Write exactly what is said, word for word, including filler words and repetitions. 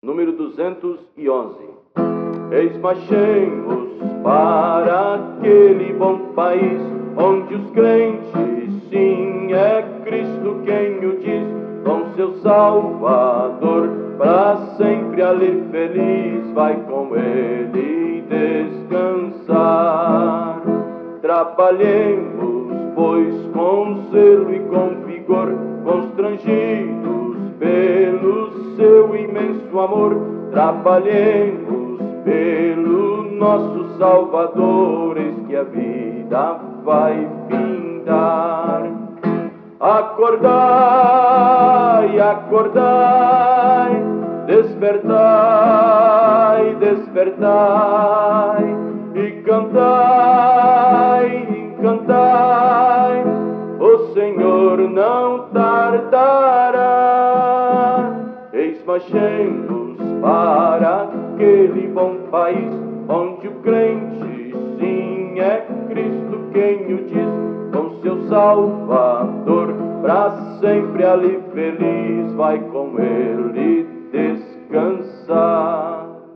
número duzentos e onze. Eis marchemos para aquele bom país, onde os crentes, sim, é Cristo quem o diz, com seu Salvador, para sempre ali feliz, vai com ele descansar. Trabalhemos, pois, com zelo e com vigor, constrangidos pelo seu imenso amor, trabalhemos pelo nosso Salvador, eis que a vida vai findar. Acordai, acordai, despertai, despertai, e cantai, cantai, o Senhor não tardará. Eis marchemos para aquele bom país, onde o crente, sim, é Cristo quem o diz, com seu Salvador, para sempre ali feliz, vai com ele descansar.